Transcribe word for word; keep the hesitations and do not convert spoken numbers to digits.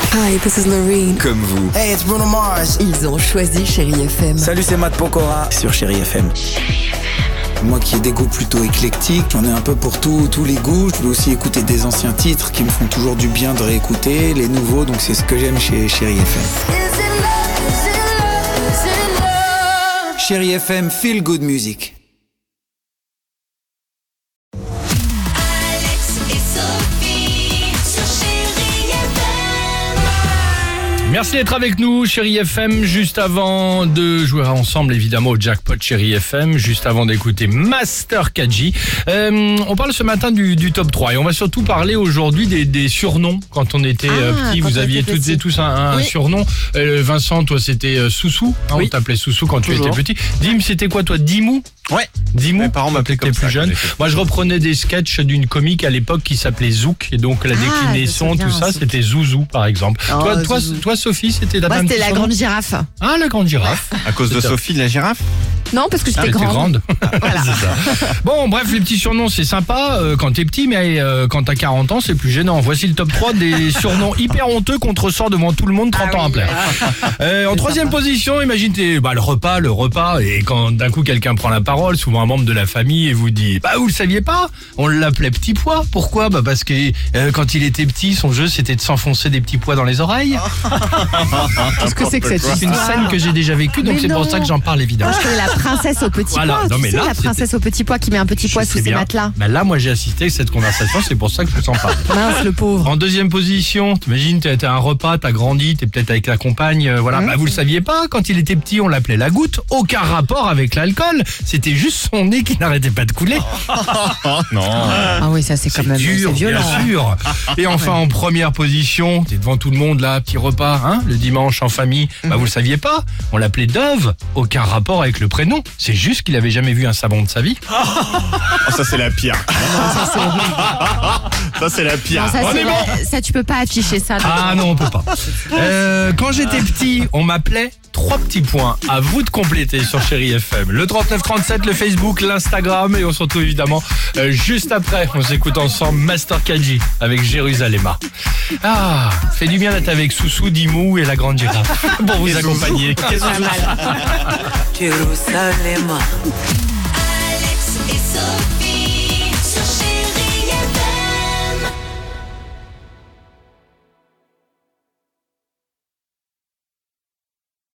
Hi, this is Noreen. Comme vous. Hey, it's Bruno Mars. Ils ont choisi Chérie F M. Salut, c'est Matt Pokora sur Chérie F M. Moi qui ai des goûts plutôt éclectiques, j'en ai un peu pour tout, tous les goûts. Je peux aussi écouter des anciens titres qui me font toujours du bien de réécouter, les nouveaux, donc c'est ce que j'aime chez Chérie F M. Chérie F M, feel good music. Merci d'être avec nous, Chérie F M. Juste avant de jouer ensemble, évidemment, au jackpot Chérie F M, juste avant d'écouter Master Kadji. Euh, on parle ce matin du, du top trois et on va surtout parler aujourd'hui des, des surnoms. Quand on était ah, euh, petit, vous aviez toutes petit. et tous un, un oui. surnom. Euh, Vincent, toi, c'était euh, Soussou. Hein, oui. On t'appelait Soussou quand Toujours. tu étais petit. Dim, c'était quoi, toi, Dimou? Ouais. Dimou. Mes parents m'appelaient comme plus ça, jeune. Moi, je reprenais des sketchs d'une comique à l'époque qui s'appelait Zouk. Et donc, la ah, déclinaison, tout ça, Zouk. C'était Zouzou, par exemple. Oh, toi, toi, toi, Sophie, c'était la Moi, c'était la grande girafe. Ah, la grande girafe. À cause de Sophie, la girafe? Non, parce que j'étais ah, grande. grande. Voilà. Bon, bref, les petits surnoms, c'est sympa euh, quand t'es petit, mais euh, quand t'as quarante ans, c'est plus gênant. Voici le top trois des surnoms hyper honteux qu'on te ressort devant tout le monde trente ah, ans oui. après. Euh, en troisième sympa. position, imagine t'es, bah, le repas, le repas, et quand d'un coup quelqu'un prend la parole, souvent un membre de la famille, et vous dit, bah vous le saviez pas, on l'appelait Petit Pois. Pourquoi? Bah parce que euh, quand il était petit, son jeu c'était de s'enfoncer des petits pois dans les oreilles. Qu'est-ce que c'est que cette C'est une scène que j'ai déjà vécue, donc mais c'est non. pour ça que j'en parle évidemment. Moi, je connais la princesse au petit voilà. pois. Non, mais tu là, sais, la princesse au petit pois qui met un petit pois sous ses matelas. Bah là, moi j'ai assisté à cette conversation, c'est pour ça que je t'en parle. Mince, le pauvre. En deuxième position, t'imagines, t'as, t'as un repas, t'as grandi, t'es peut-être avec la compagne, euh, voilà. Mmh. Bah vous le saviez pas, quand il était petit, on l'appelait la goutte. Aucun rapport avec l'alcool. C'était juste son nez qui n'arrêtait pas de couler. Non. Ah oui, ça c'est quand c'est même dur, c'est violent. Bien sûr. Et enfin, en première position, t'es devant tout le monde là, petit repas, hein, le dimanche en famille. Bah vous le saviez pas, on l'appelait Dove. Aucun rapport avec le prénom. C'est juste qu'il avait jamais vu un savon de sa vie. Oh, ça c'est la pire. Non, ça c'est horrible. Ça c'est la pire. Non, ça, c'est la... ça tu peux pas afficher ça. Ah non, on peut pas. Euh, quand j'étais petit, on m'appelait Trois petits points. À vous de compléter sur Chérie F M. Le trente-neuf trente-sept, le Facebook, l'Instagram et on se retrouve évidemment euh, juste après. On s'écoute ensemble Master Kadji avec Jérusalem. Ah, fait du bien d'être avec Soussou, Dimou et la grande girafe pour vous accompagner. C'est pas mal. Jérusalem. Alex et Sophie.